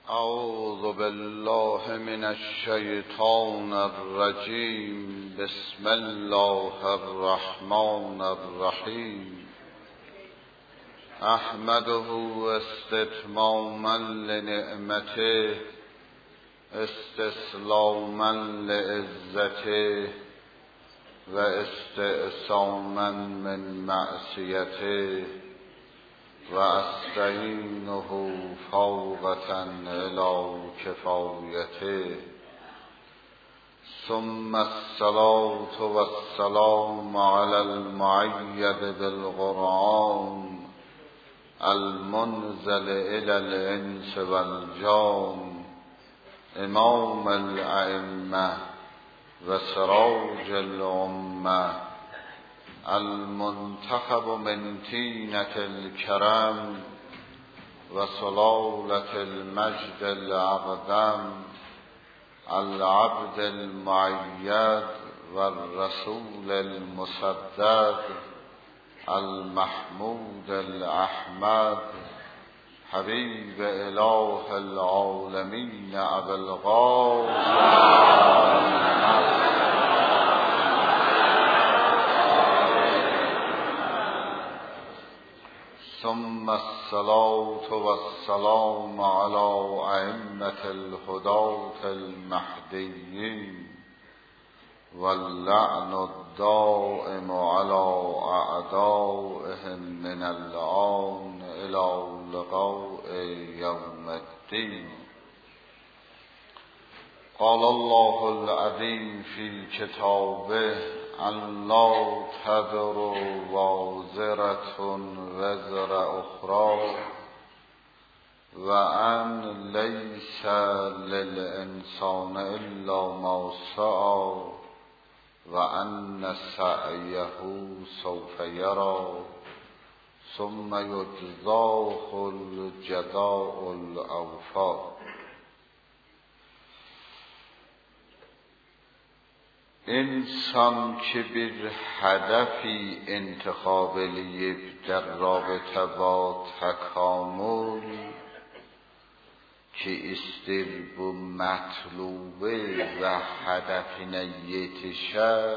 اعوذ بالله من الشیطان الرجیم. بسم الله الرحمن الرحیم. احمده استتماما لنعمته استسلاما لعزته و استعصاما من معصیته و استعینه فوقة الی کفایته. ثم الصلاة والسلام علی المؤید بالقرآن المنزل الی الانس والجان امام الائمه و سراج الامه المنتخب من طینة الکرم و سلالة المجد الاقدم العبد المؤید و الرسول المصدق المحمود الاحمد حبیب اله العالمین ابی القاسم ثم الصلاة والسلام على ائمة الهداة المهديين واللعن الدائم على أعدائهم من الآن إلى لقاء يوم الدين. قال الله العظيم في كتابه أن لا تذر وازرة وزر أخرى وأن ليس للإنسان إلا ما سعى وأن سعيه سوف يرى ثم يجزاه الجزاء الأوفى. انسان که بر هدفی انتخاب لیب در رابطه با تکامل که استر bu مطلوبه و هدف نیتشه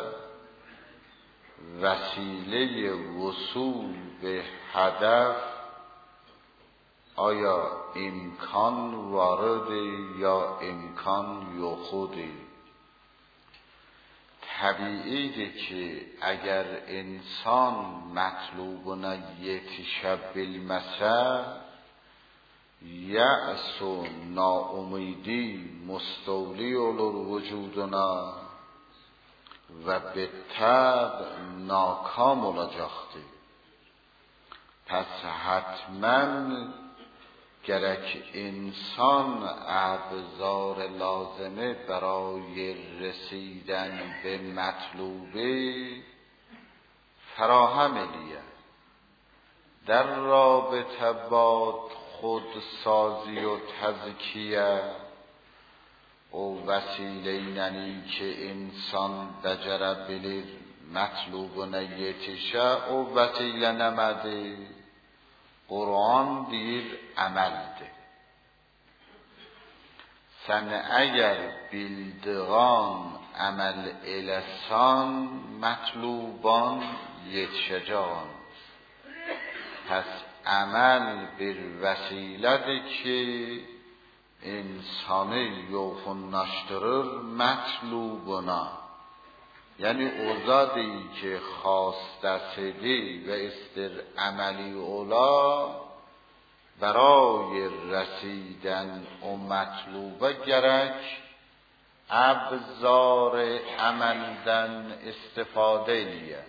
وسیله وصول به هدف آیا امکان وارد یا امکان یخوده. طبیعیه که اگر انسان مطلوب و نیتش بالمثل یأس و ناامیدی مستولی olur وجودنا و به طبع ناکام olacaktır. پس حتما گرک انسان ابزار لازمه برای رسیدن به مطلوبه فراهم لیه. در رابطه با خودسازی و تزکیه او وسیله ننی که انسان بجره بلیر مطلوب و نیتشه او وسیله نمده. قرآن دیر عملده. سن اگر bildiğan عمل السان مطلوبان یتشجان. پس عمل بر وسیله که انسانی yoğunlaştırır مطلوبنا، یعنی اوزادی که خواستسیدی و استر عملی اولا برای رسیدن و مطلوبه گرک ابزار عملدن استفاده لیه.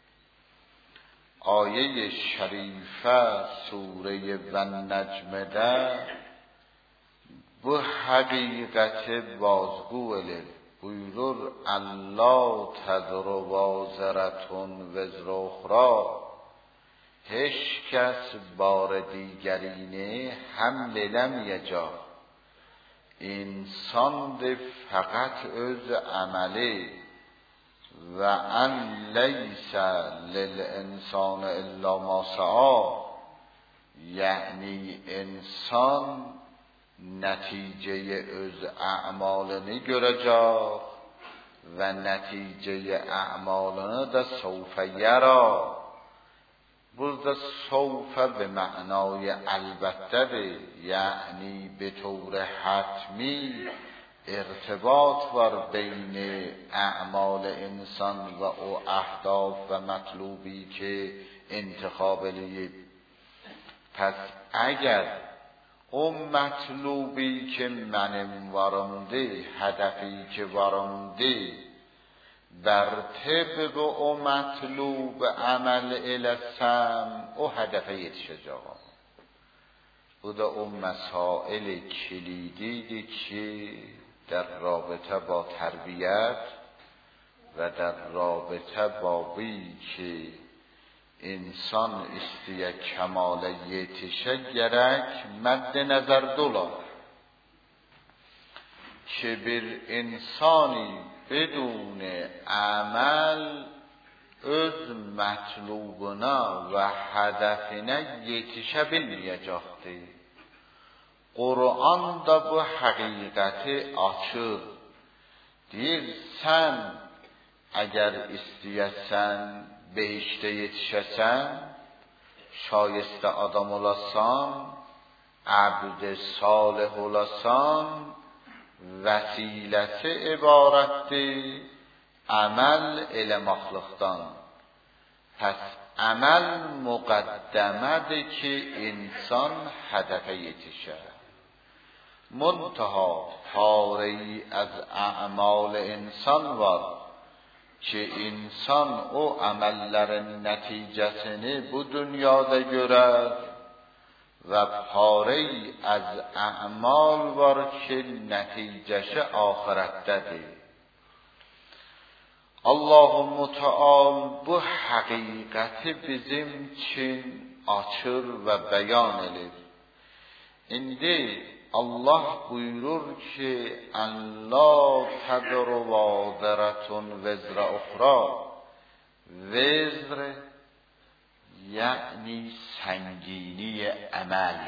آیه شریفه سوره والنجم ده bu حقیقت بازگو اله. buyurur Allah تذر وازرتون وزر اخرى. هیچ کس بار دیگرینه حمل نمیجا. انسان ده فقط öz عمله و ان لیس للانسان الا ما سعی، یعنی انسان netice öz a'malını görecek ve netice a'malını da سوف یرا. burada سوف به معنای البته ده، یعنی به طور حتمی ارتباط var بین اعمال انسان و او اهداف و مطلوبی که انتخاب لید. پس اگر او مطلوبی که من وارمده، هدفی که وارمده بر طبق او مطلوب عمل الاسم او هدف یتشجاقا. او دا او مسائل کلیدی که در رابطه با تربیت و در رابطه با بی که انسان استیه کمال یتشه گرک مد نظر دولا که بر انسانی بدون عمل öz مطلوبنا و هدفنا یتشه bilmeyecekti. Kur'an da bu hakikati açır. Deyir, sen eğer isteyesen behişte yetişesen, şayeste adam olasan, abd salih olasan, vesilesi ibarettir amel elemaqlıqdan. Pes amel muqaddemedir ki insan hedefe yetişer. Muntaha pareyi az a'mal insan var ki insan o amellerin neticesini bu dünyada görer ve pareyi az a'mal var ki neticesi ahirettedir. Allah-u Muteal bu hakikati bizim için açır ve beyan edir. İndi Allah buyurur ki en la tedru vaziratun vezra ukhra. Vezr yani sengini amel.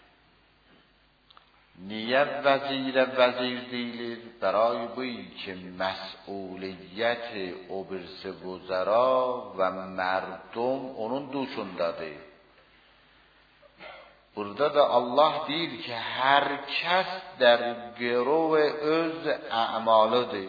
Niye vezir deyilir? برای بویی که مسئولیت obirsi وزرا و مردم onun دوشundadır. Burada da Allah deyir ki her kes در گرو öz اعمالıdır.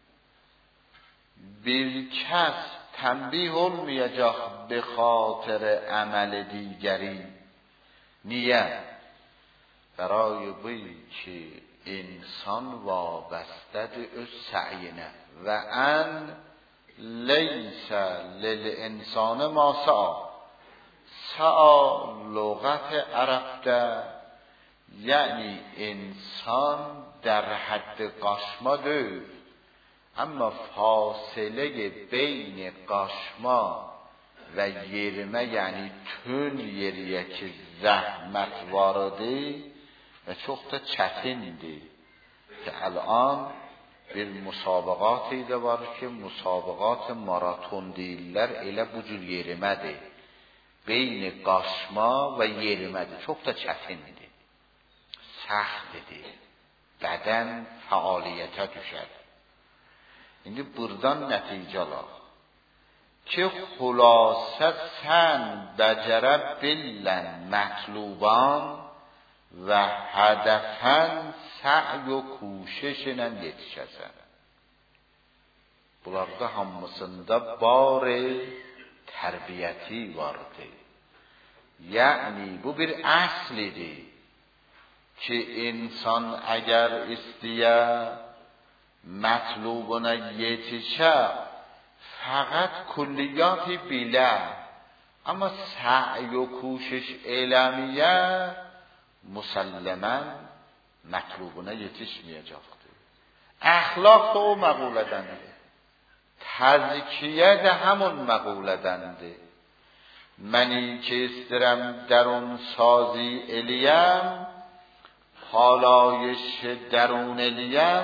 Bir kes تنبیه olmayacak به خاطر عمل دیگری. Niye? برای بویی که انسان وابسته öz سعینه و ان لیس للانسان ما سعی. سعی لغت عربده یعنی انسان در حد قاشما değil. اما فاصله بین قاشما و yerime یعنی tün yeriye ki zahmet vardı ve çok da çetindi ki الان bir مسابقاتی de var ki مسابقات maraton değiller elə bu cür yerimədir. Beyni qaşma və yerimədir. Çox da çətindir. Səxtdir. Bədən fəaliyyətə düşər. İndi buradan nəticə alaq ki xülasə sən bəcərə bilən mətluban və hədəfən sə'y و کوششlə yetişəsən. Bunlarda hamısında bar tərbiyəti vardır. Yəni bu bir əslidir ki insan əgər istəyə mətlubuna yetişə faqat külliyyatı bilə amma sə'y و کوشش eləməyə مسلماً مطلوبونه yetişmeyecektir. Əxlaq da o məqulədəndir. Təzkiyə də həmun məqulədəndir. Məni ki istirəm dərun sazı eləyəm, پالایش درون eləyəm,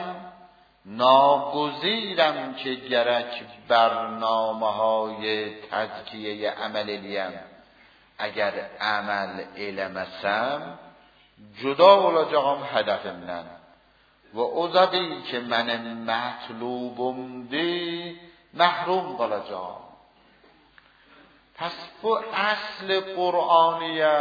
ناگزیرم که گرک برنامه های تزکیه عمل eləyəm. اگر عمل eləməsəm جدا olacağım hedefimden ve o zadı ki benim mətlubumdur محروم qalacağım. Pəs bu əsl Qur'aniyə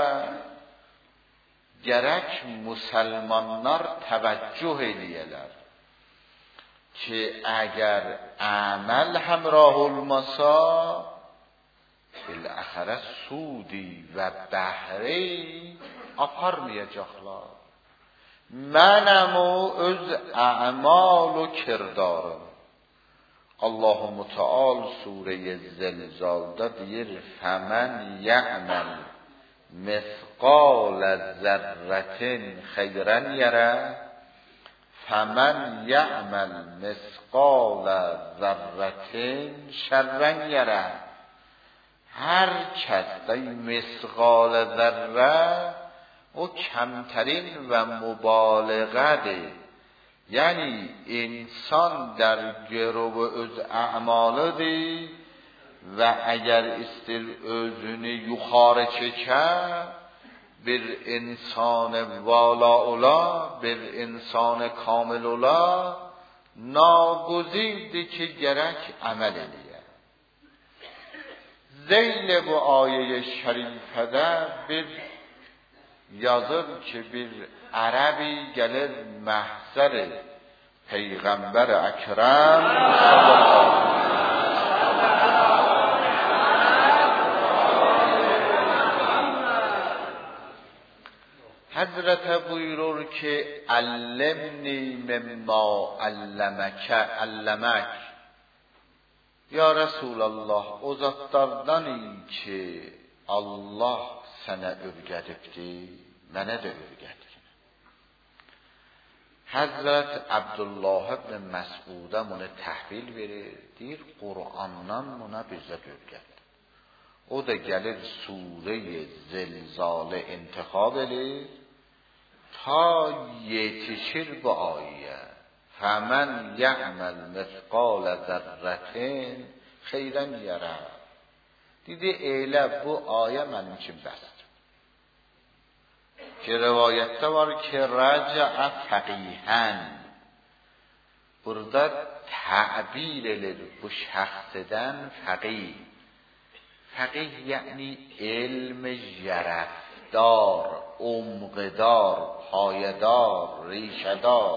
gərək müsəlmanlar təvəccüh eləyələr ki, əgər əməl həmrah olmasa, biləxərə sudi və bəhri aparmayacaqlar. Mənəm o öz əmal و kirdarım. Allah-u Müteal Sure-i Zelzal'da deyir فَمَنْ يَعْمَلْ مِثْقَالَ ذَرَّةٍ خَيْرًا يَرَهُ فَمَنْ يَعْمَلْ مِثْقَالَ ذَرَّةٍ شَرًّا يَرَهُ. هر کس در مثقال ذره او کمترین و مبالغه، یعنی انسان در گرو öz اعمالdır və əgər istir özünü yuxarı çəkər, bir insan vala ola, bir insan kamil ola, naguzirdir ki gərək əməl eləyə. Zeyl bu ayə-i şərifədə bir yazır ki, bir ərəbi gəlir məhzər Peyğəmbər Əkrəm Həzrətə buyurur ki, əllimni mimma əlləmək. Ya Resulallah, o zatlardan ki, Allah sənə öyrədibdir, mənə də öyrədir. Həzrət Abdullah ibn Məs'udə bunu təhvil verir, deyir, Qur'andan buna bizə öyrədir. O da gəlir Sure-i Zelzalı intikhab edir, ta yetişir bu ayə. فَمَنْ يَعْمَلْ مِثْقَالَ ذَرَّةٍ خَيْرًا يَرَهُ. Dedi, elə bu ayə mənim üçün bəsdir. Ki rivayətdə var ki, rəcəə fəqihən. Burada təbir edilir bu şəxsdən fəqih. Fəqih yəni elm ژرفدار، عمقدار، پایدار، ریشه‌دار.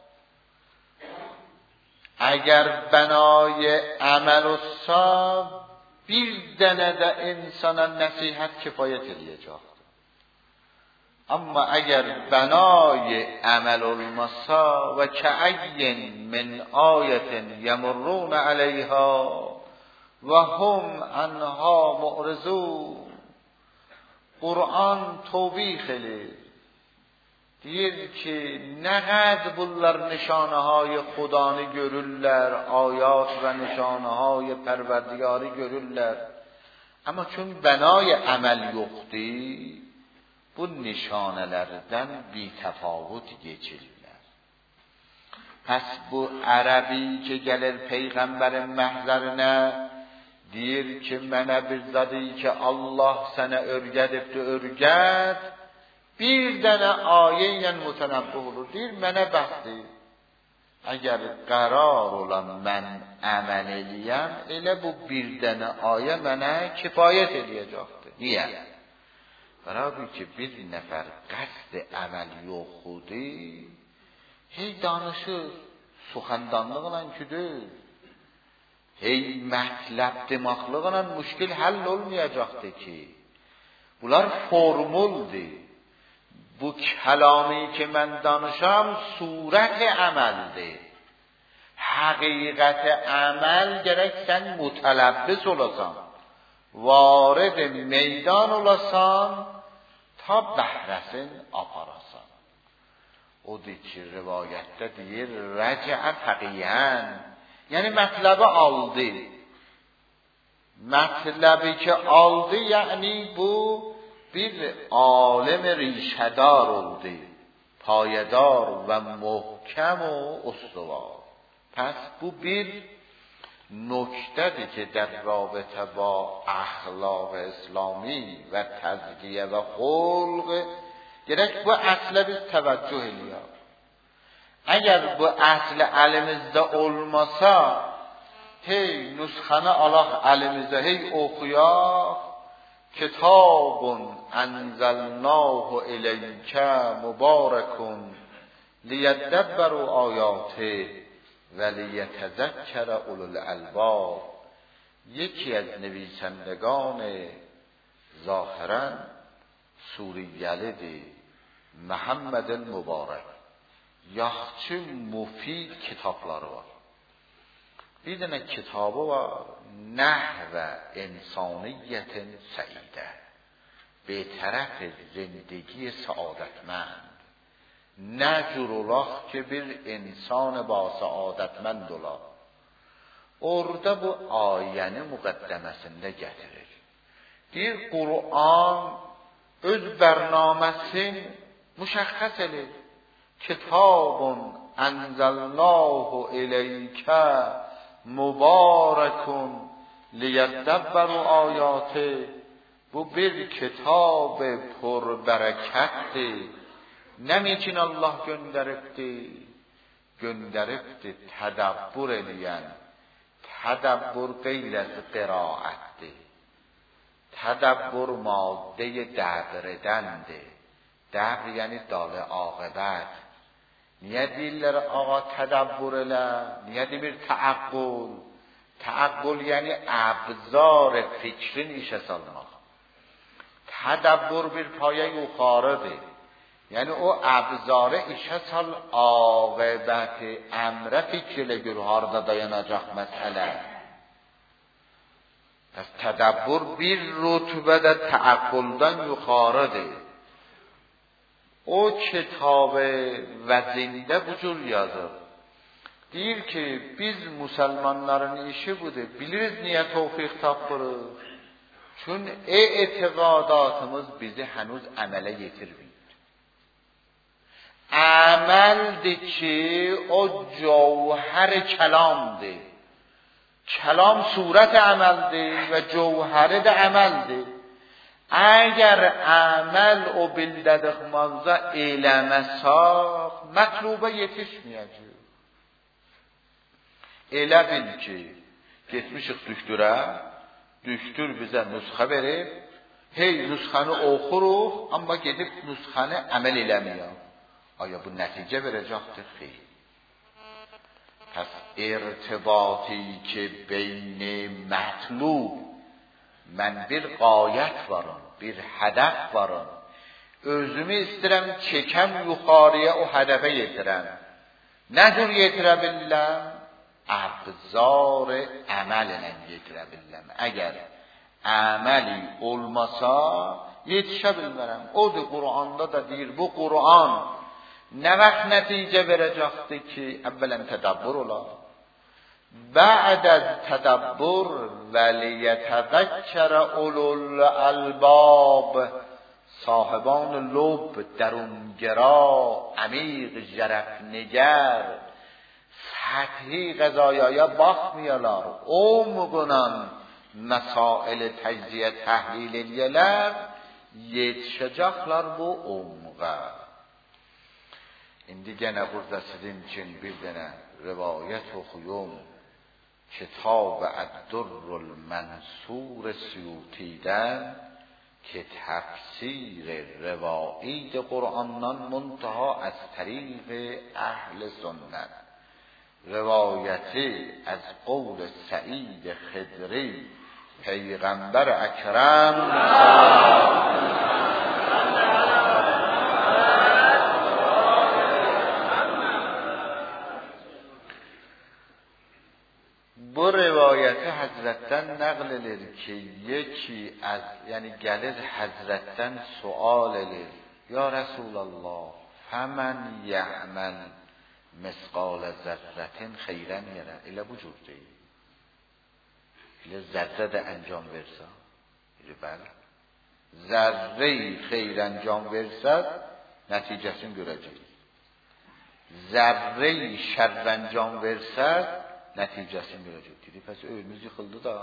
اگر بنای عمل و صاب bir dənə də insana nəsihət kifayət eləyəcəkdir. Amma əgər bənay əməl olmasa və kəəyyin min ayətin yəmurrun əleyhə və hum ənhə mu'rizun. Qur'an təvbih edir. Deyir ki, nə qəd bunlar nişanəhay xudanı görürlər, ayat və nişanəhay pərverdigarı görürlər. Amma çün bənay əməl yoxdur, bu nişanələrdən bitəfavut geçirlər. Pəs bu ərəbi ki, gəlir Peyğəmbərin məhzərinə, deyir ki, mənə bir zadı ki, Allah sənə öyrədibdir, öyrəd, bir dənə ayə ilə mütənəbbih olur. Deyir, mənə bəxtdir. Əgər qərar olan mən əməl eləyəm, elə bu bir dənə ayə mənə kifayət eləyəcəkdir. Niyə? Bərabi ki, bir nəfər qəsd əməl yoxudur, hey danışır, suxandanlıqla küdür, hey mətləb demaqlıqla müşkil həll olmayacaqdır ki, bunlar formuldur. Bu kلامی که من danışam صورت عملdir. حقیقت عمل gerek sen متلبس olasan, vارد meydan olasan, ta bəhrəsin aparasan. Odur ki, rivayətdə deyir, rəcəə fəqiyən, yəni mətləbi aldı. Mətləbi ki aldı, yəni bu bir عالم ریشه‌دار oldu, payedar və محکم و استوار. پس bu bir نکته‌ای که در رابطه با اخلاق اسلامی و تزکیه و خلق gerek bu asle biz teveccüh ediyor. Eğer bu asli elimizde olmasa, hey nusxanı alaq elimizde, hey okuyaq, kitabun enzelnahu ileyke mübarekun liyedebberu ayati ve liyetezekkere ulul albab. یکی از نویسندگان ظاهرا سوریلی محمد المبارک yaxşı mufid kitabları var. Bir dənə kitabı var, Nəhvə İnsaniyyətin Səidə, betərəf zindگی səadətmənd. Nə cür olaq ki bir insan ba səadətmənd olaq. Orada bu ayəni müqəddəməsində gətirir. Deyir, Qur'an öz bərnaməsin müşəxxəs edir. Kitabun enzelnahu ileyke mübarekun liyeddebberu ayati. Bu bir kitab purberekettir. Nəmiçin Allah göndəribdir? Göndəribdir tədabbur eləyən. Tədabbur qeyl az qiraətdir. Tədabbur madde dəbr edəndir. Dəbr yəni dal aqibət. Niyə deyirlər ağa tədabbur elə? Niyə demir təəqqül? Təəqqül yəni ابزار fikrin işə salmaq. Tədabbur bir payə yuxarıdır. Yəni o ابزار işə sal aqibət əmrə fikr elə gör harda dayanacaq məsələ. Pəs tədabbur bir rütbədə təəqqüldən yuxarıdır. O kitabı və zində bu cür yazır. Deyir ki, biz müsəlmanların işi budur. Biliriz niyə tövfiq tapırıq? Çünki etiqadatımız bizi hənuz əmələ yetirmir. Əməldir ki, o cevher kəlamdır. Kəlam surət əməldir və cevheri də əməldir. Əgər əməl o bildədikmazda eləməsaq, mətlubə yetişməyəcək. Elə bil ki, getmişik düşdürə, düşdür bizə nüsxə verib, hey nüsxəni oxuruq, amma gedib nüsxəni əməl eləməyək. Aya bu nəticə verəcəkdir? Xeyr. Pəs irtibatı ki beyni mətlub, mən bir qayət varım, bir hədəf varım. Özümü istəyirəm, çəkəm yuxarıya o hədəfə yetirəm. Nə cür yetirə bilirəm? Əbzar əməl ilə yetirə bilirəm. Əgər əməli olmasa, yetişə bilmərəm. Odur, Qur'anda da deyir, bu Qur'an nə vaxt nəticə verəcəkdir ki, əvvələn tədabbur olar. بعد از تدبر ولیتذکر اولو الالباب، صاحبان لب درونگرا عمیق ژرف نگر سطحی قضایaya baxmayalar, umğunan məsailə təcziyə təhlil eləyələr, yetişəcəklər bu umğa. İndi gene burada sizin için bir dənə rivayət oxuyum. کتاب الدر المنصور سیوطی'den که تفسیر روایی قرآنان منتها از طریق اهل سنت، روایتی از قول سعید خدری پیغمبر اکرم bu rivayeti Hazret'ten nəql edir ki, yeki az, yani gəlir Hazret'ten sual edir. Ya Resulallah, fəmən yə'məl misqalə zərrətin xeyrən yerə. Elə bu cür deyil. Elə zərrə də əncam versə. Elə bəli. Zərrə-i xeyr əncam versə, nəticəsini görəcək. Zərrə-i şərr əncam versə, nəticəsini görəcək. Dedi, pəs önümüz yıxıldı da.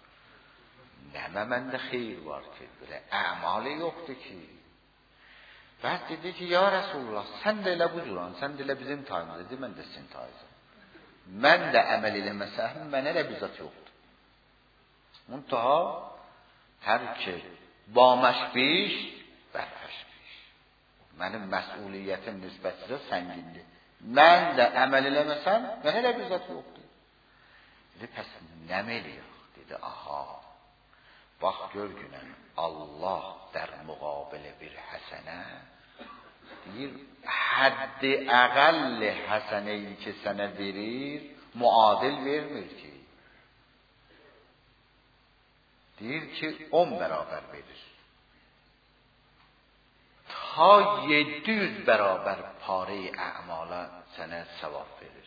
Nəmə məndə xeyr var ki, belə əmalı yoxdur ki. بعد dedi ki ya Resulullah sen de elə bu cüran, sen de elə bizim tayımız dedi, mən də sizin tayızım. Mən də əməl eləməsəm, mənə də bizzat yoxdur. Muntaha hər ki baməş biş, bərfəş biş. Mənim məsuliyyətim nisbətcə səngindir. Mən də əməl eləməsəm, mənə də bizzat yoxdur. Dedi, pəs nə eləyək? Dedi, aha, bax gör günən, Allah dər müqabilə bir həsənə, deyir, həddi əqəlli həsənəyi ki sənə verir, muadil vermir ki. Deyir ki, 10 bərabər verir. Ta 700 bərabər pare-i ə'mala sənə savab verir.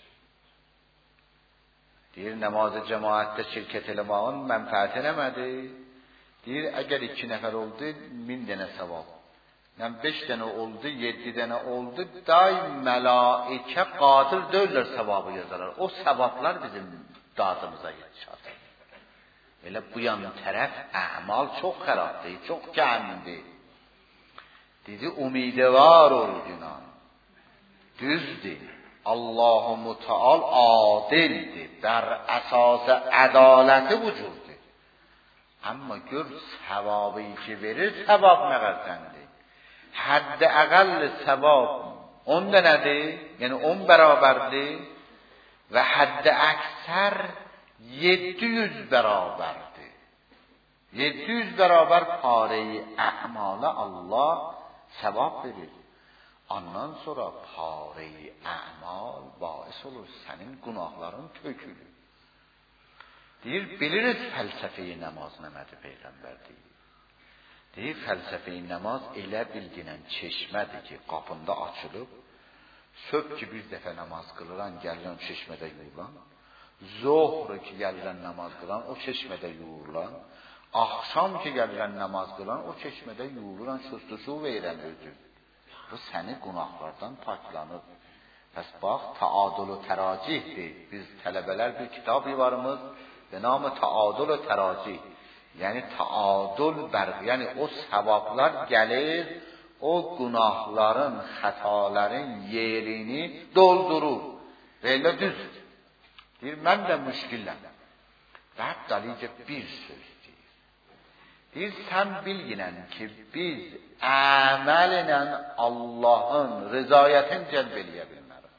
Deyir, namazı cemaatdə şirkət eləmağın mənfəət eləmədi. Deyir, əgər 2 nəfər oldu, 1000 dənə savab. 5 dənə oldu, 7 dənə oldu, daim mələikə qadir deyirlər savabı yazarlar. O savablar bizim dadımıza yetişir. Elə bu yan tərəf əmal çox xərabdır, çox kəmdir. Dedi, umidvar ol günan. Düzdür. Allah-u Müteal adildir. Bər əsas ədaləti vücuddur. Amma gör səvabı ki verir, səvab məqəzdəndir. Həddi əqəlli səvab 10 dənədir, yəni 10 bərabərdir və həddi əksər 700 bərabərdir. 700 bərabər pare-i ə'mala Allah səvab verir. Ondan sonra pare-i ə'mal bais olur sənin günahların tökülür. Deyir, biliriz fəlsəfəyi namaz nəmədir Peyğəmbər deyir. Deyir, fəlsəfəyi namaz elə bilginən çeşmədir ki, qapında açılıb, söb ki bir dəfə namaz qılıran, gələn çeşmədə yuyulan, zohr ki gələn namaz qılan, o çeşmədə yuyulan, axşam ki gələn namaz qılan, o çeşmədə yuyulan, şustuşu verən özü. Bu səni günahlardan paklanır. Pəs bax, taadül-ü təracihdir. Biz tələbələr bir kitab yuvarımız və namı taadül-ü təracih. Yəni taadül bərq, yəni o səvablar gəlir, o günahların, xətaların yerini doldurur. Və elə düzdür. Deyir, mən də müşkilləm. Və hətta deyəcək bir söz deyir. Deyir, sən bilginən ki, biz əməl ilə Allahın rızayətini cəlb eləyə bilmərik.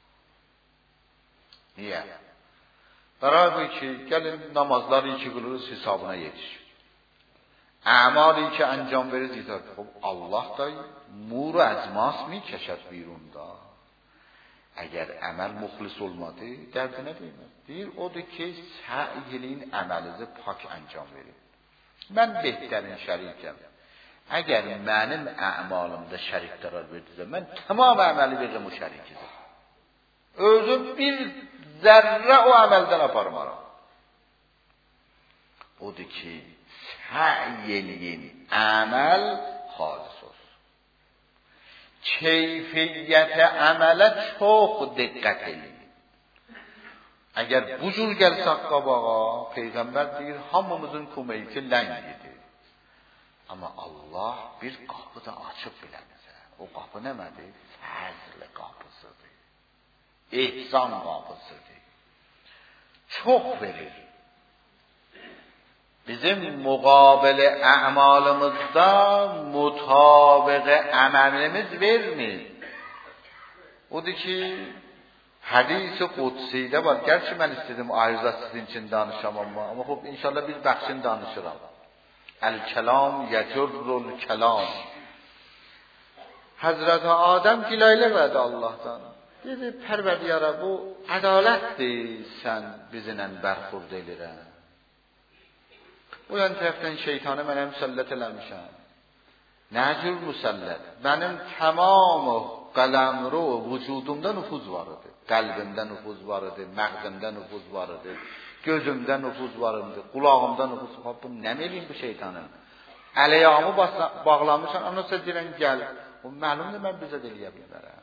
Niyə? Bərabər ki, gəlin namazları ki qılırız, hesabına yetişir. Əmali ki əncam veririz, yetər. Allah da muru əzmas mi kəşət birunda. Əgər əməl muxlis olmadı, dərdinə deyməz. Deyir, odur ki, sə'yiliyin əməlizi pak əncam verir. Mən behtərin şərikəm. Əgər mənim əmalımda şərik qərar verdirsə, mən tamam əməli verirəm o şərikizə. Özüm bir zərrə o əməldən aparmaram. Odur ki, sə'yiliyin əməl xalis olsun. Keyfiyyətə əmələ çox diqqət edin. Əgər bu cür gəlsək qabağa, Peyğəmbər deyir, hamımızın köməyi ləngidir. Amma Allah bir qapı da açıb bilənizə. O qapı nəmədir? Fəzl qapısıdır. İhsan qapısıdır. Çox verir. Bizim müqabilə əmalımızda mutabiqə əməlimiz vermir. Odur ki, hadis-i qudsidə var. Gerçi mən istedim ayrıca sizin için danışam ama xub inşallah bir bəxşini danışıram. El-kelam yecurrul kelam. Hazreti Adem gilaylə verdi Allah'tan. Dedi, Pərverdiyara, bu ədalətdir, sən bizimlə bərxurd elirən. O yan tərəfdən şeytanı mənə müsəllət eləmişəm. Nə cür müsəllət? Mənim tamamı qələmru vücudumda nüfuz var idi. Qəlbimdə nüfuz var idi, məğzimdə nüfuz var idi, gözümdə nüfuz var idi, qulağımda nüfuz var idi. Nə eləyim bu şeytanın? Əleyamı bağlamışam, anasa deyirən gəl. O məlumdur, mən bizə deyə bilmərəm.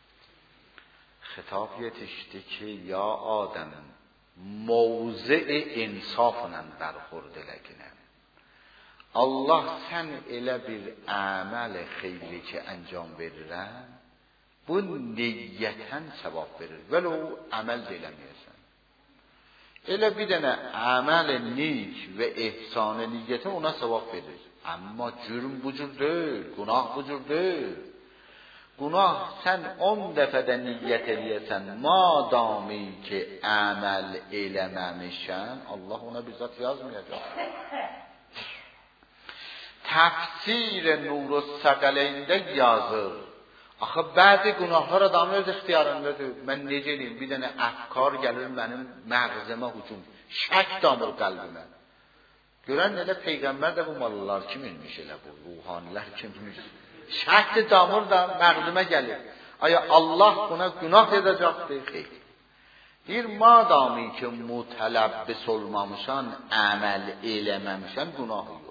Xitab yetişdi ki, ya Adəmin, موضع انصافنن برخورد لگنن Allah sən elə bir əməl xeyri ki əncam verirəm, bu niyyətən savab verir. Vələ o əməl də eləməyəsən. Elə bir dənə əməl nik və ehsan niyyətə ona savab verir. Amma cürm bu cür deyil, günah bu cür deyil. Günah sən 10 dəfədə niyyət eləyəsən, madami ki əməl eləməmişən, Allah ona bizzat yazmayacaq. Təfsir Nurus-Səqəleyndə yazır. Axı bəzi günahlar adamın öz ixtiyarındadır. Mən necə eləyim? Bir dənə əfkar gəlir mənim məğzəmə hücum. Şək damır qəlbimə. Görən elə peyğəmbər də bu mallar kim ilmiş elə bu? Ruhanilər kimmiş? Şək damır da məğzəmə gəlir. Aya Allah buna günah edəcəkdir? Xeyr. Bir madami ki mutələbbis olmamışan, əməl eləməmişən günahı yox.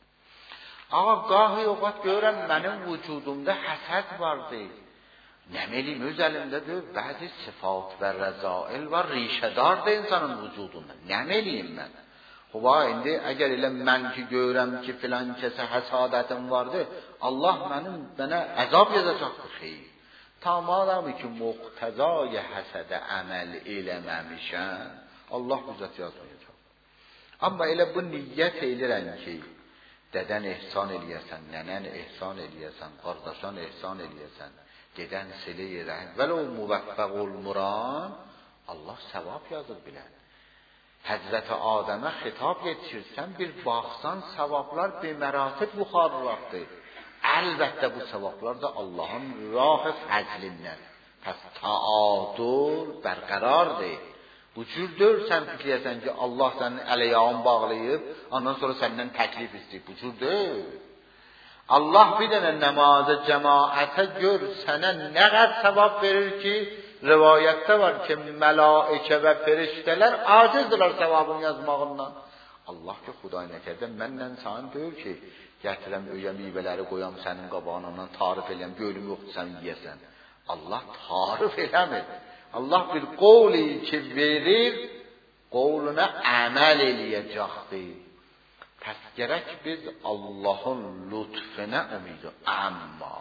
Ağa qahı yoxat görəm mənim vücudumda həsəd vardı. Nəməliyim öz əlimdədir, bəzi sifat və rəzail var, rişədardır insanın vücudunda. Nəməliyim mən? Xuba, indi əgər elə mən ki görəm ki filan kəsə həsadətim vardı, Allah mənə əzab yazacaqdır, xeyr. Tamamen ki muqtəzای həsədə əməl eləməmişən, Allah bizzat yazmayacaq. Amma elə bu niyyət edirən ki, dədən ehsan eləyəsən, nənən ehsan eləyəsən, qardaşan ehsan eləyəsən, gedən silə-i rəhim, vələ o müvəffəqul muran, Allah savab yazır bilən. Həzrəti Adəmə xitab yetişirsən, bir baxsan savablar bir məratib buxarlardır. Əlbəttə bu savablar da Allahın rah fəzlindən. Pəs taadul bərqərardır. Bu cürdür sən fikriyəsən ki Allah sənin əleyağın bağlayıb, ondan sonra səndən təklif istəyib. Bu cürdür. Allah bir dənə namazı cemaətə gör sənə nə qədər savab verir ki, rivayətdə var ki mələikə və feriştələr acizdirlər savabını yazmağından. Allah ki Xuday nəkərdə məndən sən deyir ki, gətirəm öyə meyvələri qoyam sənin qabağından tarif eləyəm, gölüm yoxdur sən yiyəsən. Allah tarif eləmir. Allah bir qovli ki verir, qovluna əməl eləyəcəkdir. Pəs gərək biz Allahın lütfünə ümid. Amma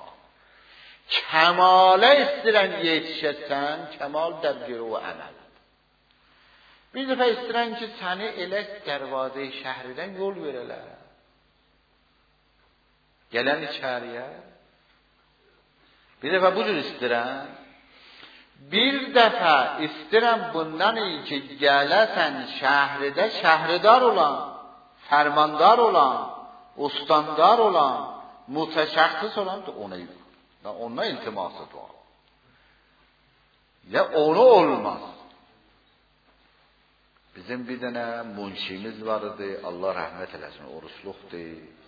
kəmalə istirən yetişəsən, kəmal dəbgir o əməl. Bir dəfə istirən ki səni elə dərvazə-i şəhridən yol verələr. Gələn içəriyə. Bir dəfə bu cür istirən. Bir dəfə istirəm bundan ki gələsən şəhridə şəhridar olan, fərmandar olan, ustandar olan, mütəşəxsis olan da ona iltiması dua. Ya onu olmaz. Bizim bir dənə munşimiz vardı, Allah rəhmət eləsin, oruçluqdur.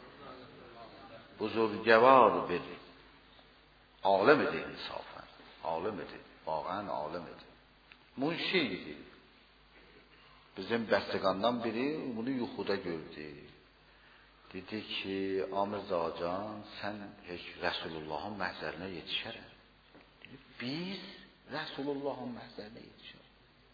Buzurgəvar bir alim idi insafən, alim idi. Vaqən alim idi. Munşi idi. Bizim bəstəqandan biri bunu yuxuda gördü. Dedi ki, Amirzəcan, sən heç Rəsulullahın məhzərinə yetişərəm. Dedi, biz Rəsulullahın məhzərinə yetişərəm.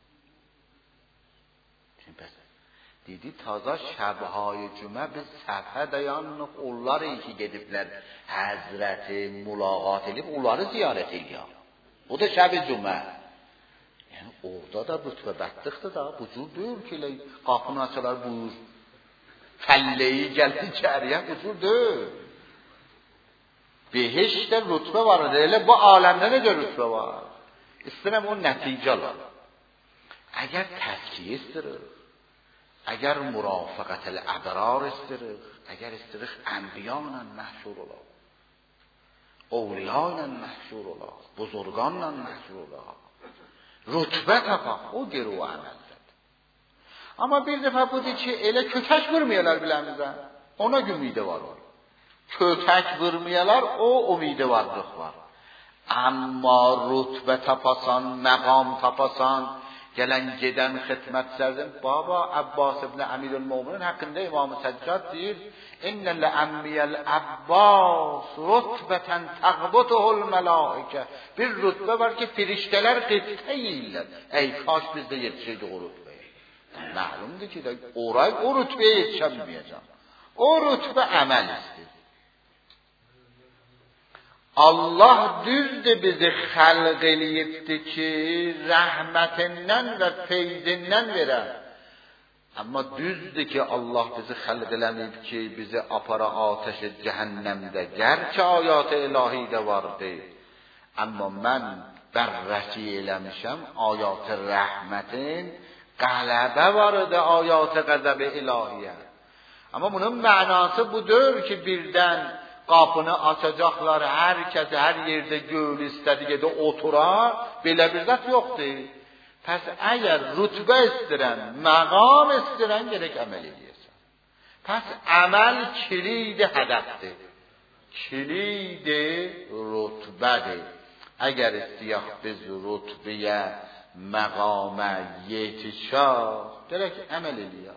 Dedi, taza şəbhayı cümə biz səfhə dayanıq, onları ki gediblər həzrəti mülaqat edib, onları ziyarət edir. O da şəb-i cümə. Yəni orada da rütbətlikdir da. Bu cür deyil ki, qapını açalar buyur. Fəlləyi gəldi içəriyə, bu cür deyil. Behişdə rütbə var. Elə bu aləmdə necə rütbə var? İstəyirəm o nəticə var. Əgər təskiyə istəyirik, əgər mürafəqətəl əbrar istəyirik, əgər istəyirik ənbiya ilə məhşur olaq, Ovliya ilə məhşur olaq, buzurganla məhşur olaq, rütbə tapaq, o geri o əməldədir. Amma bir dəfə budur ki, elə kötək vurmayalar biləmizə, ona ümidi var o. Kötək vurmayalar, o ümidi varlıq var. Amma rütbə tapasan, məqam tapasan, gələn gedən xidmət sərdən, Baba Abbas ibn Əmirül-Müminin haqqında İmam-ı Səccad deyir, İnnə ləəmmiyəl Abbas rütbətən təqbutuhul mələikə. Bir rütbə var ki, firiştələr qıtə yiyirlər. Ey, kaş biz də yetişirdik o rütbəyə. Məlumdur ki, orayı o rütbəyə yetişə bilməyəcəm. o rütbe əməl istəyir. Allah düzdür bizi xəlq eləyibdir ki, rəhmətindən və feyzindən verər. Amma düzdür ki, Allah bizi xəlq eləməyib ki, bizi apara atəş cəhənnəmdə. Gərçə ayat-ı ilahi də vardır. Amma mən bərrəsi eləmişəm ayat-ı rəhmətin qələbə vardı ayat-ı qəzəb ilahiyə. Amma bunun mənası budur ki, birdən qapını açacaqlar, hər kəs hər yerdə göl istədiyi yerdə oturar, belə bir zət yoxdur. Pəs əgər rütbə istirən, məqam istirən, gerək əməl edəyəsən. Pəs əməl kilidi hədəfdir. Kilidi rütbədir. Əgər istəyək biz rütbəyə, məqamə yetişək, gerək əməl edəyək.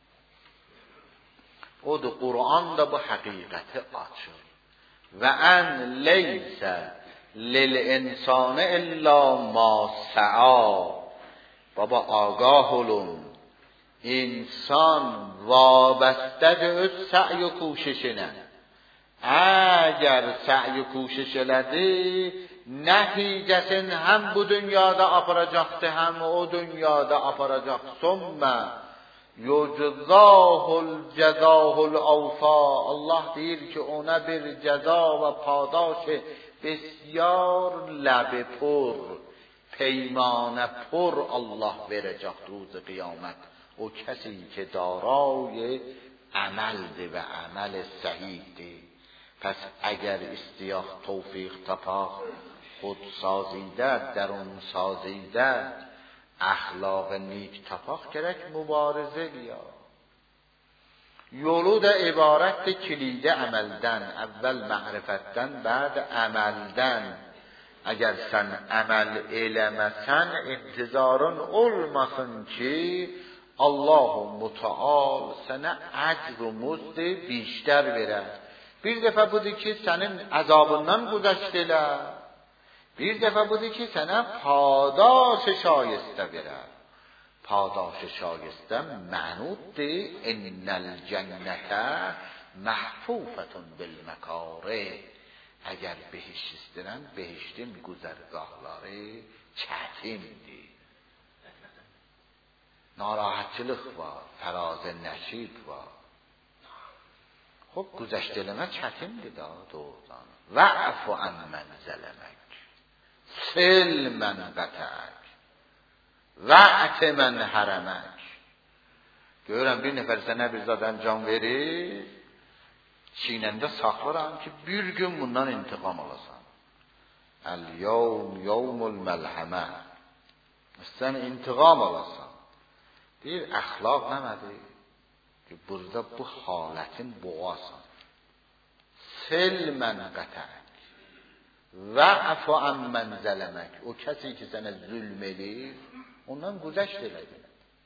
Odur, Qur'an da bu həqiqəti açır. Və ən leysə lil insani illa ma sə'a. Baba آگاه olun. İnsan vabəstədir öz sə'i و کوششinə. Əgər sə'i کوشش elədi, nəticəsini həm bu dünyada aparacaqdır, həm o dünyada aparacaq. Sümmə yuczahul cezahul awfa. Allah deyir ki, ona bir ceza və padaş بسیار لب پر پیمانه پر الله verəcək روز قیامت. O کسی که دارای عملdir və əməl səhihdir. پس اگر استیاق توفیق tapaq, خود سازیده درون سازیده اخلاق نیک tapaq, gerek mübarizə ya. Yolu da ibarətdir kilidi əməldən, əvvəl mərifətdən, bəd əməldən. Əgər sən əməl eləməsən, intizarın olmasın ki, Allah-u Müteal sənə əcr و مزد بیشتر verər. Bir dəfə budur ki, sənin əzabından güzəşt elə. Bir dəfə budur ki, sənə padaş şayəstə verər. پاداش شایسته معنودdir. innel cennete mahfufatun bil makare. Eğer behiş istenen behiştin güzergahları çetindir. Narahatçılık var, feraze neşid var. Hop güzeşteleme çetindir daha doğrudan. Ve'fu an men zelemek. Sil men qatak. Və't mən hərəmək. Görürəm bir nəfər sənə bir zadən can verir, çiynəndə saxlaram ki, bir gün bundan intiqam alasan. Əl-yevm yevmul məlhəmə. Sən intiqam alasan. Deyir, əxlaq nəmədir? Ki, burada bu halətin boğasan. Sil mən qətək. Və'fu an mən zələmək. O kəsi ki, sənə zülm edir, ondan güzəşt elədir.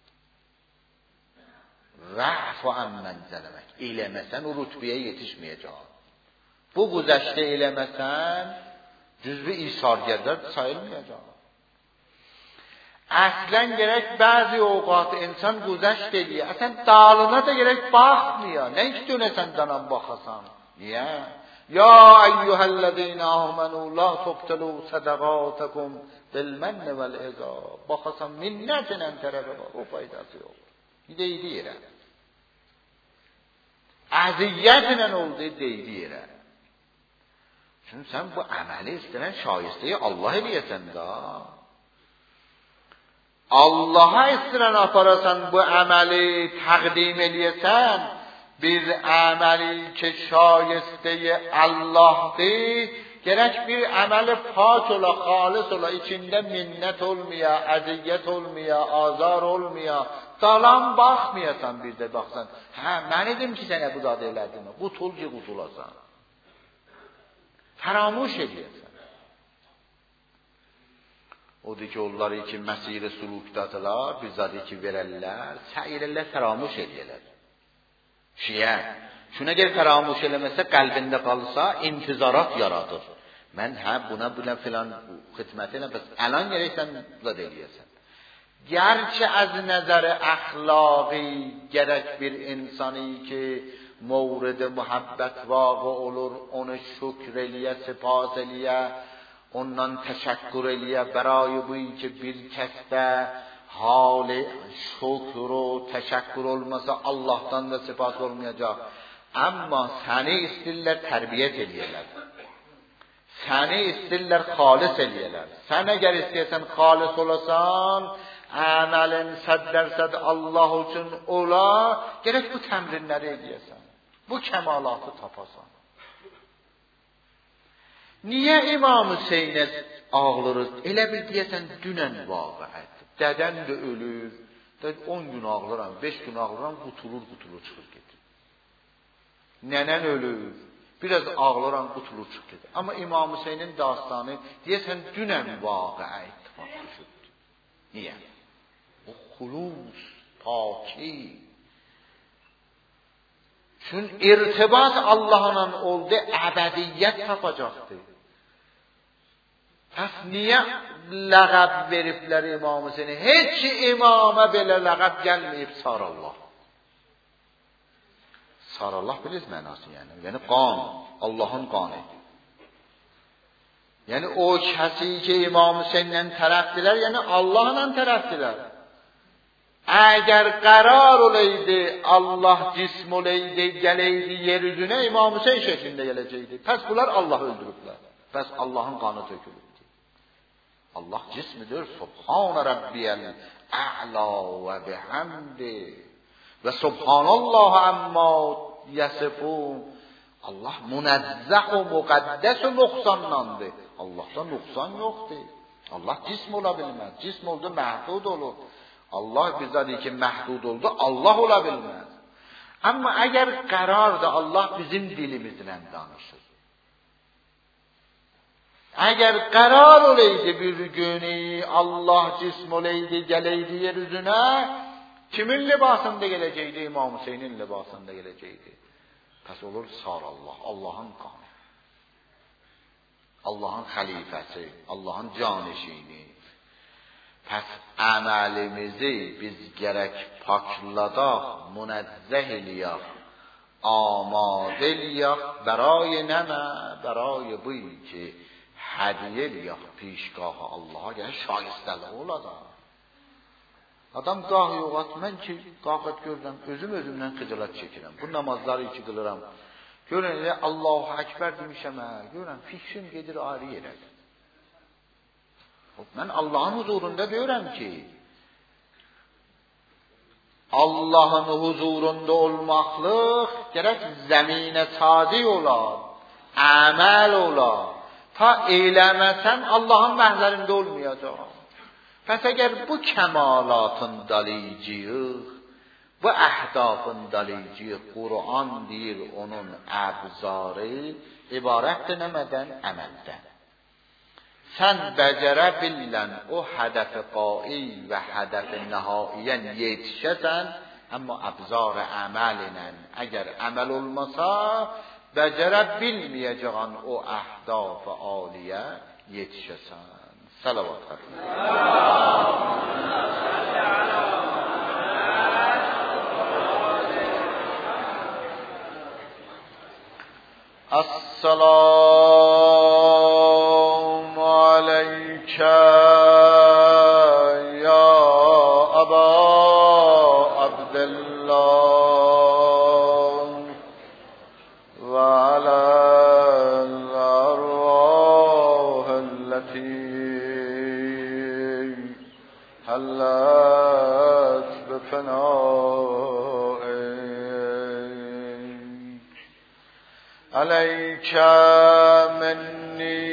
Və'fu an mən zələmək. Eləməsən, o rütbəyə yetişməyəcək. Bu güzəşti eləməsən, cüzvi isargərlər sayılmayacaq. Əslən gerək bəzi ovqat insan güzəşt eləyir. Əslən dalına da gerək baxmıyor. Nə ki dönəsən danan baxasan? Niyə? Ya eyyuhellezine amenu la tubtilu sadaqatakum bil manni vel eza. Baxasan minnətlə tərəfə bax, o faydası yox. Deyilirə. Əziyyətlə oldu deyilirə. Çünki sən bu əməli istənən şayəstəyi Allah eləyəsən də. Allah'a istənən aparasan bu əməli təqdim eləyəsən, bir əməli ki şayəstəyi Allah'dır, gerek bir əməli pak ola, xalis ola, içində minnət olmaya, əziyyət olmaya, azar olmaya, dalan baxmayasan bir də baxsan. Hə, mən edim ki sənə bu dadı elədim, qutul ki qutulasan. Fəramuş edəyəsən. Odur ki, onları ki məsir-i sulukdadılar, bizzadı ki verərlər, səyirərlər, fəramuş edəyərlər. Şiə, şuna gəl fəramuş eləməsə, qəlbində qalsa, intizarat yaradır. Mən hə, buna filan xidmət elə, bəs əlan gələksən, zad eləyəsən. Gerçi az nəzər əxlaqi, gerək bir insani ki, mövrid muhabbət vaqı olur, onu şükr eləyə, sipas eləyə, ondan təşəkkür eləyə, bəray bu ki bir kəsdə hali şükür o təşəkkür olmasa Allah'tan da sipas olmayacaq. Amma səni istirlər tərbiyyət eləyələr. Səni istirlər xalis eləyələr. Sən əgər istəyəsən xalis olasan, əməlin 100% Allah üçün ola, gərək bu təmrinləri eləyəsən. Bu kəmalatı tapasan. Niyə İmam Hüseynə ağlırız? Elə bil deyəsən dünən vaqiət. Dədən də ölür. 10 gün ağlıram, 5 gün ağlıram, qutulur çıxır gedir. Nənən ölür. Biraz ağlıram, qutulur çıxır gedir. Amma İmam Hüseynin dastanı deyəsən dünən vaqiət. Niyə? O xulus, paki. Çün irtibat Allah'la oldu, əbədiyyət tapacaqdır. Pəs niyə ləqəb veriblər İmam Hüseyni? Heç imama belə ləqəb gəlməyib Sarallah. Sarallah bilirsiniz mənası yəni. Yəni qan, Allah'ın qanı. Yəni o kəsi ki İmam Hüseyndən tərəfdilər, yəni Allah'la tərəfdilər. Əgər qərar olaydı, Allah cism olaydı, gələydi yer üzünə, İmam Hüseyn şəklində gələcəkdi. Pəs bunlar Allah'ı öldürüblər. Pəs Allah'ın qanı tökülübdür. Allah cismidir. Subhan Rabbiyel a'la ve bihamdi ve subhanallah amma yasifun. Allah münezzeh ve mukaddes ve noksanlandı. Allah'ta noksan yoktu. Allah cism olabilmez. Cism oldu məhdud olur. Allah bizden ki məhdud oldu. Allah olabilmez. Ama eğer kararda Allah bizim dilimizle danışır. Eğer karar olaydı bir günü Allah cism olaydı geleydi yeryüzüne, kimin libasında geleceğiydi? İmam Hüseyin'in libasında geleceğiydi. Pes olur Sarallah, Allah'ın kanı. Allah'ın halifesi, Allah'ın canişini. Pes əməlimizi biz gerek pakladaq, münezzeh eləyək, amade eləyək, bəray nəmə, bəray bu ki, hədiyyə eləyək pişgahı Allah'a gəlir, şayistəli olacaq. Adam qah yoxat, mən ki, qafət görürəm, özümdən xıcılat çəkirəm. Bu namazları ki qılıram. Görün, Allahu Ekber demişəm, görürəm, fikrim gedir ayrı yerə. Mən Allah'ın huzurunda diyorum ki, Allah'ın huzurunda olmaklıq gerek zemine sadi ola, amel ola. Ta eylemesem Allah'ın məhzərində olmayacağım. Pəs əgər bu kəmalatın dalayıcıyıq, bu əhdafın dalayıcıyıq, Kur'an deyir onun əbzarı, ibarətdir nəmədən? Əməldən. Sən bəcərə bilən o hədəf-i qai və hədəf-i nəhaiyyən yetişəsən, amma əbzar-ı əməl ilə əgər əməl olmasa, bəcərə bilməyəcəən o əhdaf-ı aliyə yetişəsən. Salavat xatırlayın. As-salamu aleyke ya Aba Abdullah ve alel arvahelleti hallat befenâik aleyke minni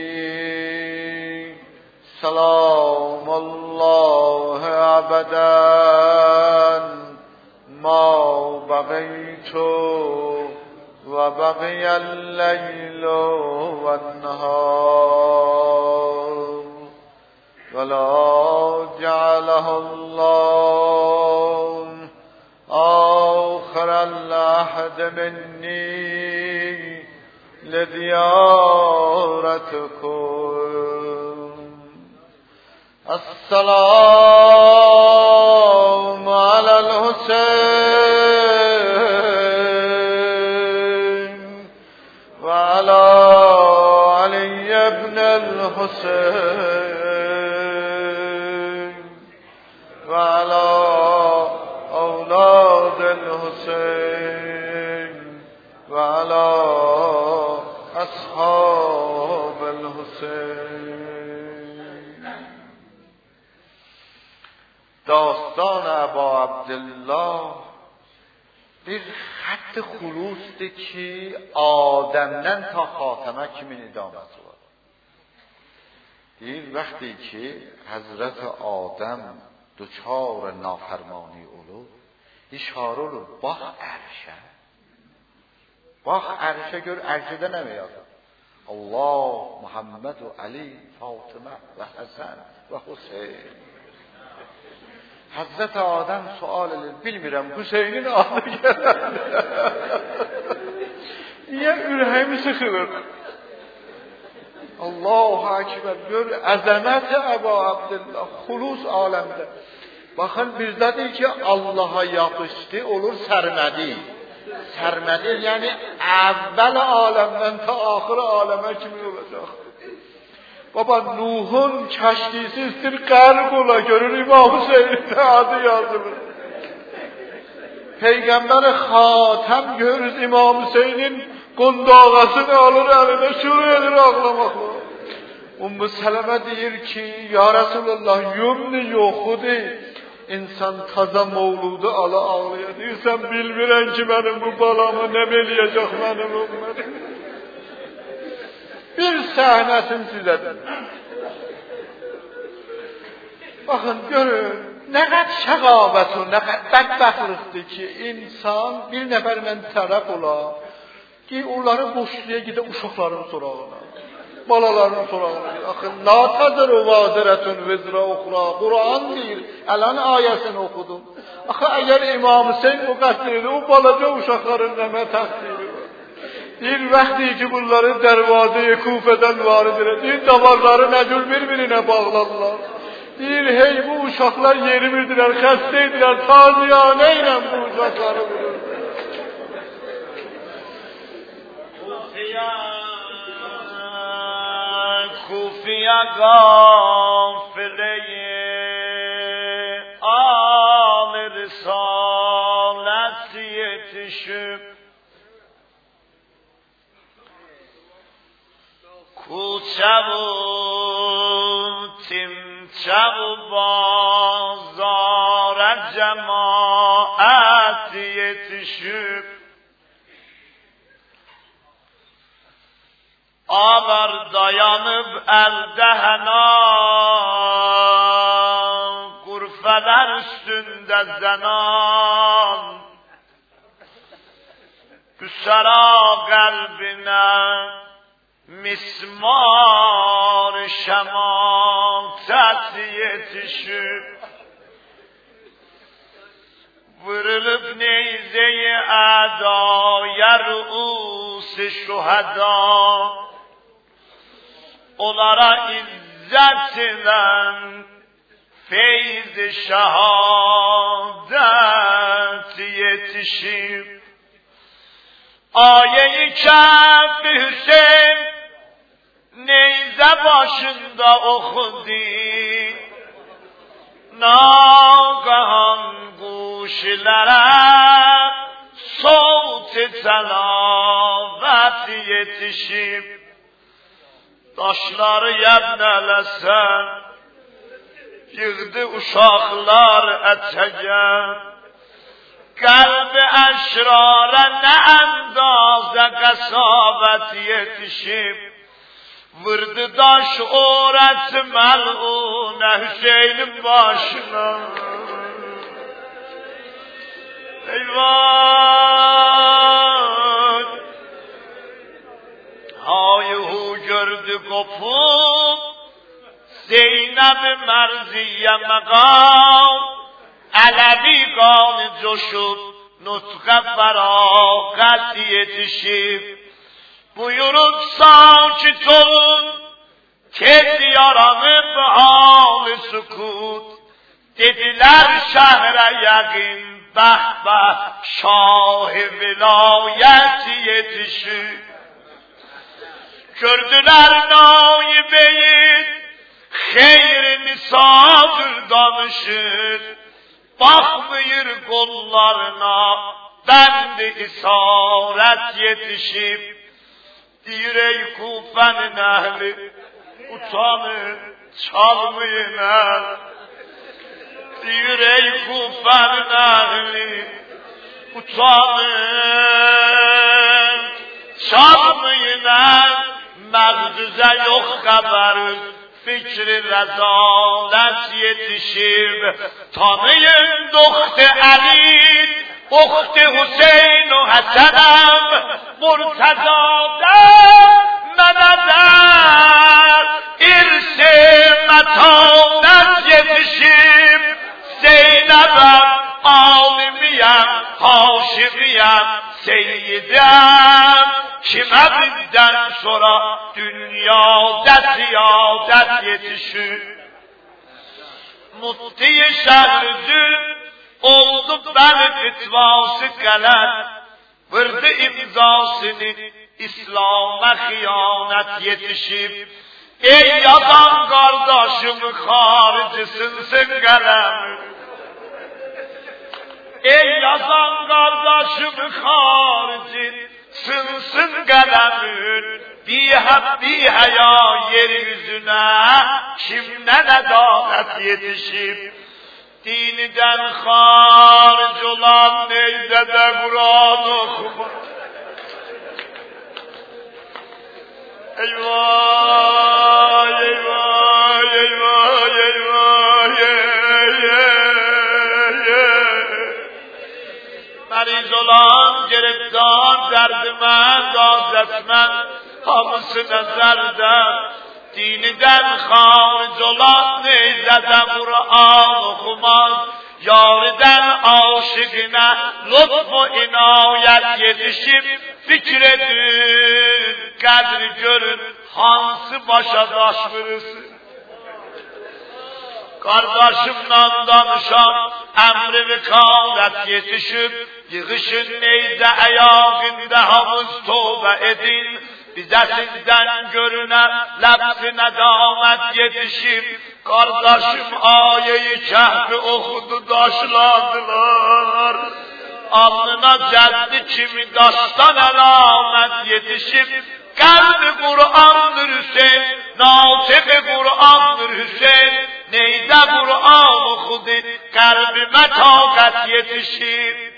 salamullahi abadan ma baqitu ve baqiyel leylu ven nahar ve la cealehullah ahirel ahd minni لزيارتكم السلام على الحسين الحسين وعلى أولاد الحسين وعلى أصحاب الحسين. داستان ابا عبدالله bir xətt xulustdir ki, Adəmdən ta Xatəmə kimin idaməsi var. Deyir, vəqti ki, Həzrət Adəm duçar nafərmani olur, işarə olur, bax ərşə. Bax ərşə gör, ərşədə nə mi yazır? Allah, Muhammed və Ali, Fatimə və Həsən və Hüseyin. Həzrət Adəm sual edir, bilmirəm, Hüseynin adı gələn. Niyə ürəyimi sıxılır? Allahu Ekber, gör, əzəmət Əbu Abdillah, xulus aləmdə. Baxın, bizdədir ki, Allaha yapışdı, olur sərmədi. Sərmədi, yəni əvvəl aləmdən ta axır aləmə kimi olacaq. Baba, Nuh'un kəşkisi istir qərq ola, görür İmam Hüseyin'in adı yazılır. Peygamber Xatəm görür İmam Hüseyin'in qundağasını alır əlinə, şuru edir ağlamakla. Ümmü Sələmə deyir ki, ya Resulallah, yumni yoxudu. İnsan taza mevludu ala ağlaya. Deyirsən, bilmirən ki, mənim bu balamı nə beləyəcək mənim ümmətim. Bir səhnəsini sizədir. Baxın, görün, nə qədər şəqavət o, nə qədər bədbəxtlikdir ki, insan bir nəfərlə tərəf olar ki, onları boşluğa gedə uşaqların sorağına, balaların sorağına. Axın, la tazır o vazirətün vizra uxra. Quran deyir, ələn ayəsini oxudum. Axı, əgər İmam Hüseyin o qəsdirdi, o balaca uşaqların nəmə təqsiri var. Deyir, vəxti ki, bunları dərvazəyə Kufədən varid edir. Deyir, davarları nəcür bir-birinə bağladılar. Deyir, hey, bu uşaqlar yerimirdirlər, xəstəydirlər, taziyanə ilə bu uşaqları vurur. Kufiya gafileye al-ı risalet yetişip Kuçavun timçavu bazara cemaat yetişip Ağlar dayanıp elde henan Gurfeler üstünde zenan Küsera kalbine mismar şematet yetişip Vurulup neyze-i âdâya rûs-i şuhedâ Onlara izzet ile feyz-i şehadet yetişip Aye-i Kâf-i Hüseyin neyze başında okudu Nagahan kuşlara savt-ı telavet yetişip Taşları yebnelesen yığdı uşaklar eteceğim Kalbi eşrara ne endaze kasavet yetişip Vurdu daş oret mel'une Hüseyin'in başına Eyvah Hayhu gördü kopup Zeynep-i Merziye mekam Alevi kanı coşup Nutka feragat yetişip Buyurup sakit olun Tez yaranıp hal-i sukut Dediler şehre yakın Bah bah Şah-ı vilayet yetişip Gördüler naibeyi hayır misafir danışır, bakmıyor kollarına bende isaret yetişip. Direy Kufe'nin ehli utanır çalmayın el. Direy Kufe'nin ehli utanır çalmayın el. Mevzuze yok haber, fikri rezalet yetişir. Tanıyın Dokti Ali, Ukti Hüseyin و Hasan'ım, Murteza'dan meneler, irsi metanet yetişir. Zeynep'im, alimiyem, haşimiyem, seyyidem. Kime bizden sonra dünyada ziyadet yetişir. Mufti-i Şehr-i oldu ben fitvası galet, verdi imzasını İslam'a hıyanet yetişip. Ey yazan kardeşim haricısınsın kalem. Ey yazan kardeşim harici sınsın kalemin. Bir haya yeryüzüne kimden adalet yetişip. Diniden haric olan neyde de Kur'an okuma. Eyvah, eyvah, eyvah, eyvah, Meriz olan gereftan derdimen, gazetmen, hamısı nezerden. Diniden haric olan neyzeden Kur'an okumaz. Yariden aşıkına lütfu inayet yetişip. Fikredin, kadri görün, hansı başa taş vurursun. Kardeşimle danışan emri vekalet yetişip. Yığışın neyde ayağında hamız tövbe edin. Bize sizden görünen lafzine damet yetişip. Kardeşim ayeyi Kehf'i okudu taşladılar. Alnına celdi kimi daştan alamet yetişip. Kalbi Kur'an'dır Hüseyin, nâtık-ı Kur'an'dır Hüseyin. Neyde Kur'an okudu, kalbime takat yetişip.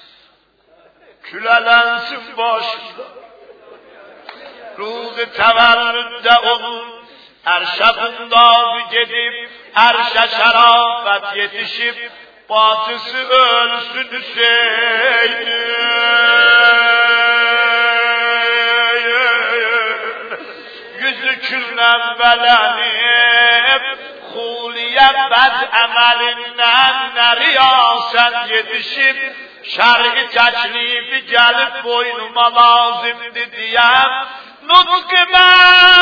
Külelensin başında. Ruh-u tevellüdde olur, erşe bundan gidip, erşe şerafet yetişip, batısı ölsün Hüseyin. Yüzü küllen belenip, huliye bed emelinden riyaset yetişip, şer'i teklifi gelip boynuma lazımdı diyem, Nutkıma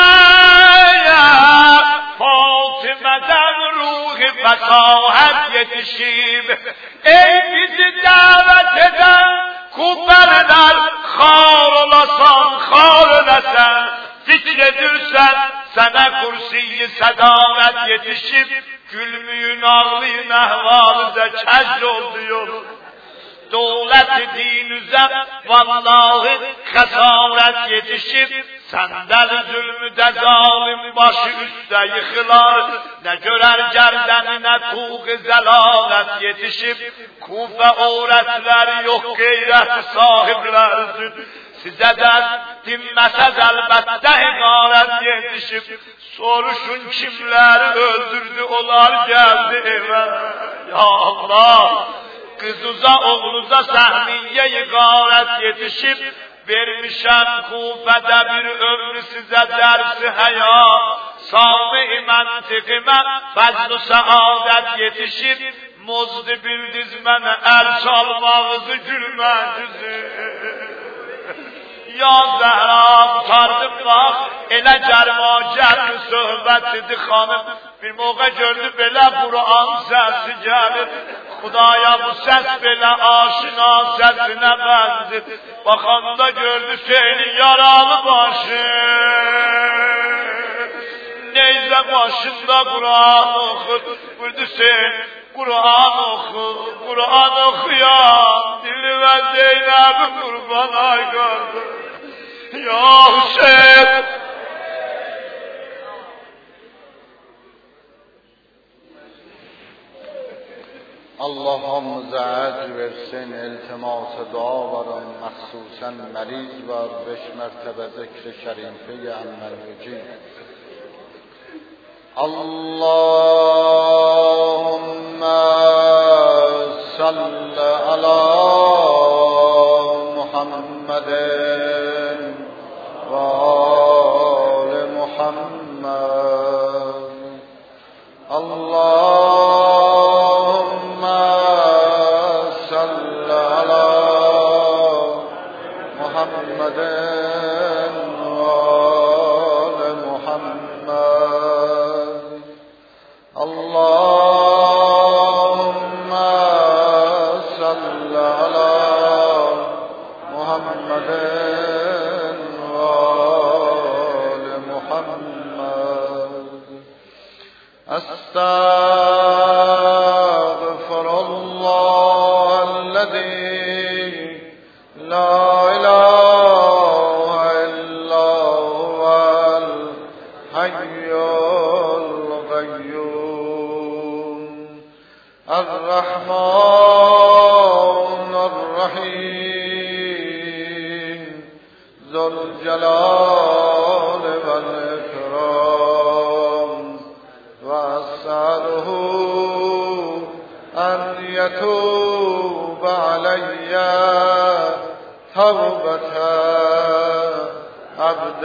Fatime'den ruhi fesahet yetişip. Ey bizi davet eden kuberler, khar olasan, khar olasan. Fikredürsen sana kursiyi sadavet yetişip. Gülmüyün ağlayın ahvalıda kecd oldu yolun. Devlet dinüze vallahi hasaret yetişip. Senden zulmüde zalim başı üstte yıkılar. Ne görer gerdenine tuğ-ı zelalet yetişip. Kufe öğretler yok gayret sahiplerdir. Size de dinmesez elbette hikaret yetişip. Soruşun kimler öldürdü olar geldi eve. Ya Allah! Kızıza oğluza sahmiye garet yetişip. Vermişem Kufe'de bir ömrü size dersi haya. Sami mentikime fazl-ı saadet yetişip. Muzdi bildiz mene el çalmağızı gülmecüzü. Ya Zehra tutardım bak, ele cermacel söhbet idi hanım. Bir moğa gördü belə Kur'an sesi gelir. Xudaya bu səs belə aşina səsinə bənzir. Baxanda gördü Hüseynin yaralı başı. Neyzə başında Kur'an oxur. Buyurdu Hüseyin, Kur'an oxu, Kur'an oxuyan. Dili və Zeynəbi qurban ay qaldı. Ya Hüseyin. Allah hamıza əcr versin, iltimas dua varın, məxsusən məriz var, 5 mərtəbə zikr-i şərifə-i əmməlvəcid. Allahümmə salli ala Muhammedin və ali Muhammed. Allahümmə salli ala Muhammedin və ali Muhammed. Allahümmə salli ala Muhammedin və ali Muhammed. Estağfirullahellezî la ilahe illa huvel hayyul gayyum. Er-Rahmanir-Rahim. Zul-Celal vel-İkram. وأسأله أن يتوب علي توبة عبد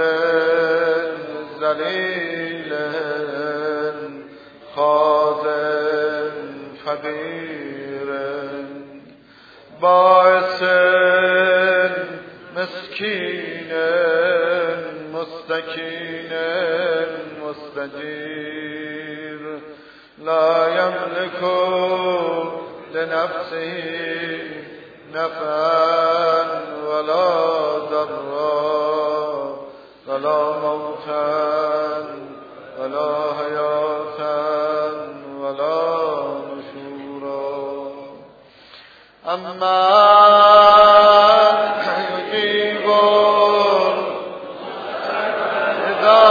ذليل خاضع فقير باعث مسكين مستكين مستجير لا يملك لنفسه نفعا ولا ضرا ولا موتا ولا حياة ولا نشورا. أما يجيب إذا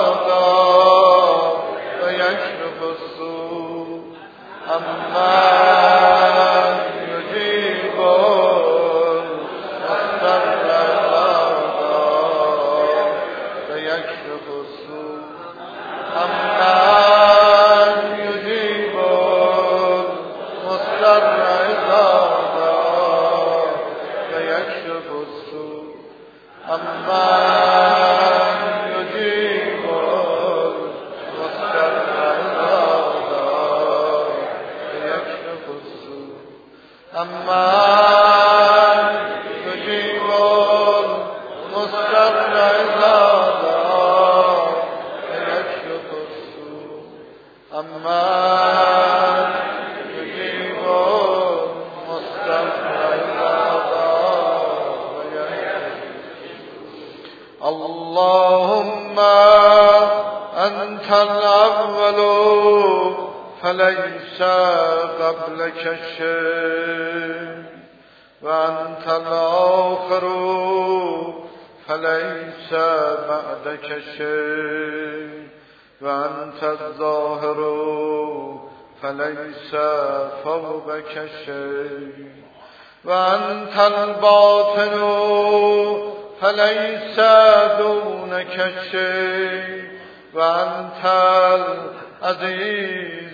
يجيب المضطر فيكشف السوء. أمن يجيب المضطر إذا دعا فيكشف السوء. أمن يجيب المضطر إذا أمن يجيب المضطر إذا دعا فيكشف السوء. أمن يجيب المضطر إذا دعا فيكشف. اللهم أنت الأول فليس قبلك شيء وأنت الآخر فليس بعدك شيء وأنت الظاهر فليس فوقك شيء وأنت الباطن فليس دونك شيء وأنت العزيز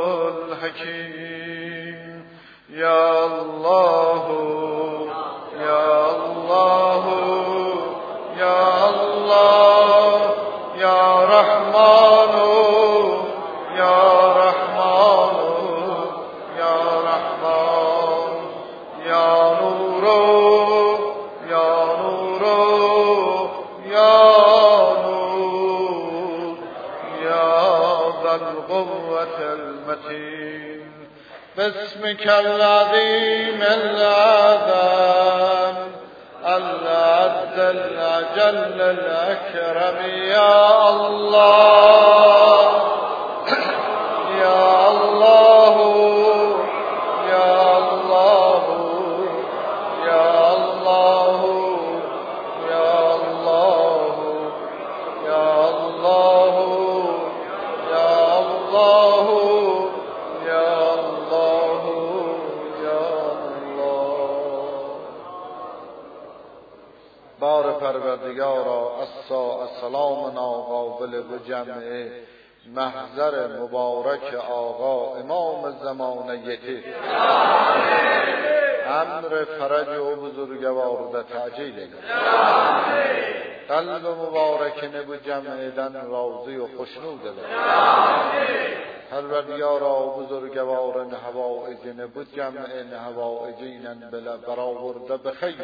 الحكيم. يا الله يا الله يا الله يا رحمن يا رحمن يا رحمن يا نور يا نور يا نور يا ذا القوة المتين باسمك العظيم الأعظم الأعز الأجل الأكرم يا الله يا الله يا الله يا الله يا الله يا الله يا الله يا الله يا الله. بار پروردگارا السلام ناقابل به جمع محضر مبارک آقا امام زمانیتی امر فرج و بزرگوار ده تعجیل قلب مبارک نبو جمع دن راضی و خوشنود ده پروردگارا بزرگوار حوائج نبو جمع حوائجین برآورده بخیر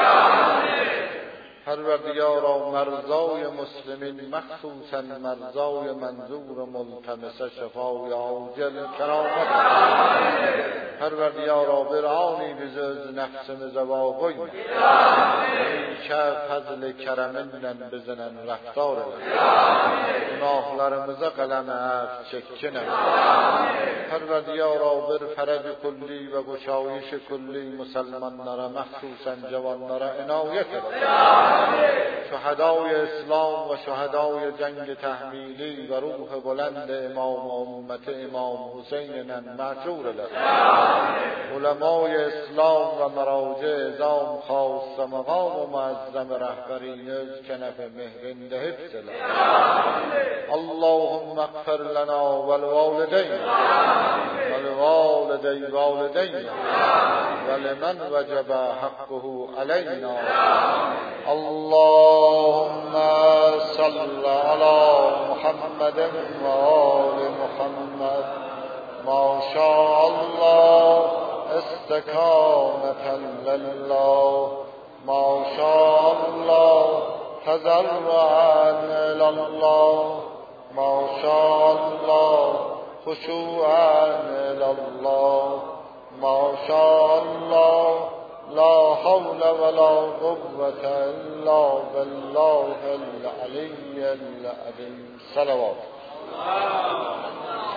پروردگارا مرضای مسلمین مخصوصا مرضای منظور ملتمس شفای عاجل کرامت پروردگارا برانی بزرگ نفسم زواقی که فضل کرمینن بزنن رفتار گناهlarımıza قلم عفو چکنن پروردگارا بر فرج کلی و گشایش کلی مسلمانlara مخصوصا جوانlara عنایت شهدای اسلام و شهدای جنگ تحمیلی و روح بلند امام امت امام حسینن معجور له علمای اسلام و مراجع اعظام خاص مقام و معظم رهبرین از کنف مهرنده حفظ له اللهم اغفر لنا والوالدین والدین ولمن وجب حقه علینا اللهم صل على محمد وآل محمد ما شاء الله استكانة لله ما شاء الله تضرعا إلى الله ما شاء الله خشوعا إلى الله ما شاء الله لا حول ولا قوة إلا بالله العلي العظيم. صلوات